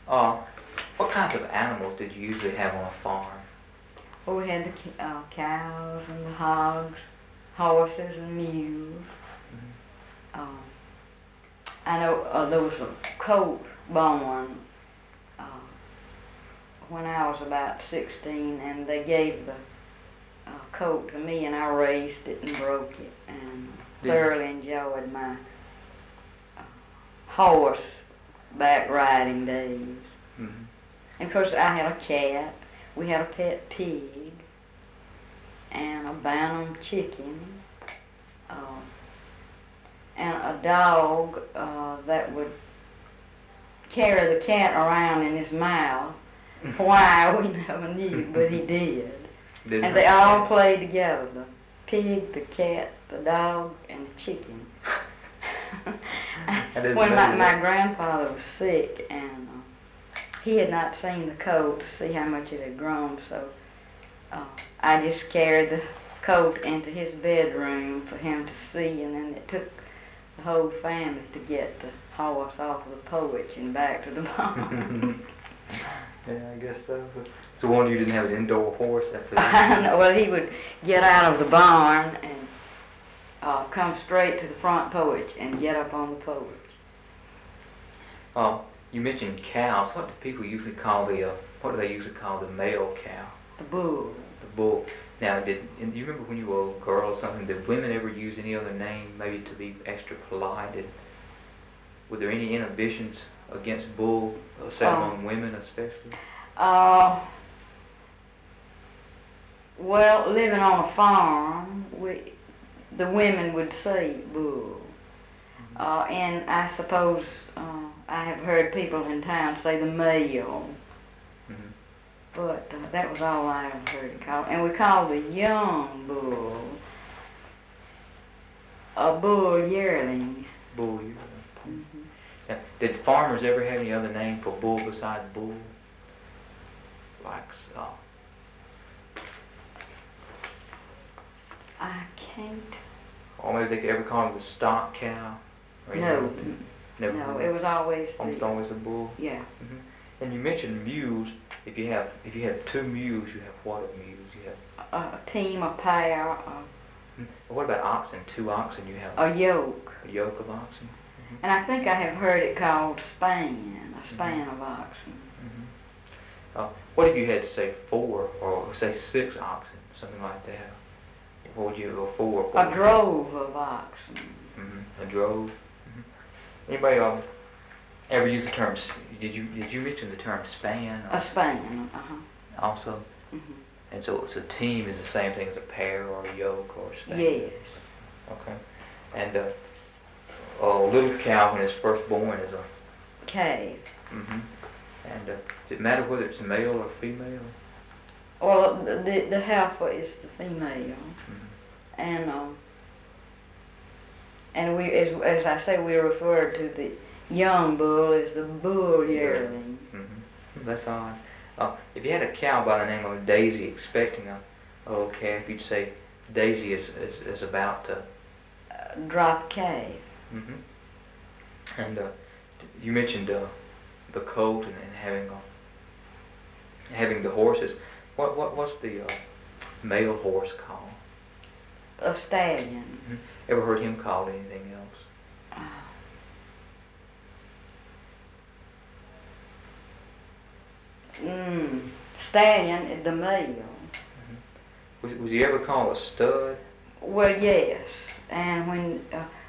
Uh, what kinds of animals did you usually have on a farm? Well, we had the cows and the hogs, horses and mules. Um, I know there was a colt born when I was about 16, and they gave the colt to me, and I raised it and broke it, and thoroughly enjoyed my horseback riding days. Mm-hmm. And of course, I had a cat. We had a pet pig and a Bantam chicken, and a dog that would carry the cat around in his mouth. Why, we never knew, but he did. And they all played together, the pig, the cat, the dog, and the chicken. When my grandfather was sick, and he had not seen the colt to see how much it had grown, so I just carried the colt into his bedroom for him to see, and then it took the whole family to get the horse off of the porch and back to the barn. Yeah, I guess so. So one you didn't have an indoor horse after that? Well, he would get out of the barn and come straight to the front porch and get up on the porch. You mentioned cows. What do people usually call what do they usually call the male cow? The bull. The bull. Now, do you remember when you were a girl or something, did women ever use any other name, maybe to be extra polite? Were there any inhibitions against bull, say among women especially? Well, living on a farm, the women would say bull. And I suppose I have heard people in town say the male. Mm-hmm. But that was all I ever heard it called. And we called the young bull a bull yearling. Bull yearling. Mm-hmm. Now, did farmers ever have any other name for bull besides bull? Like, I can't. Or maybe they could ever call it the stock cow? No. Never. No, it was always almost a bull. Yeah. Mm-hmm. And you mentioned mules. If you have two mules, you have what of mules? You have a team, a pair. What about oxen? Two oxen, you have a yoke. A yoke of oxen. Mm-hmm. And I think I have heard it called span, a span of oxen. Mm-hmm. What if you had to say 4 or say 6 oxen, something like that? What would you go for? A drove of oxen. Mm-hmm. A drove. Mm-hmm. Anybody ever use the term? Did you mention the term span? A span. Also. Mm-hmm. And so team is the same thing as a pair or a yoke or a span. Yes. Okay. And a little cow when it's first born is a calf. Mm-hmm. And does it matter whether it's male or female? Well, the heifer is the female, and we, as I say, we refer to the young bull as the bull yearling. Mm-hmm. That's odd. If you had a cow by the name of Daisy expecting a little calf, you'd say Daisy is about to drop calf. Mm-hmm. And you mentioned the colt and having the horses. What's the male horse called? A stallion. Mm-hmm. Ever heard him called anything else? Stallion, the male. Mm-hmm. Was he ever called a stud? Well, yes. And when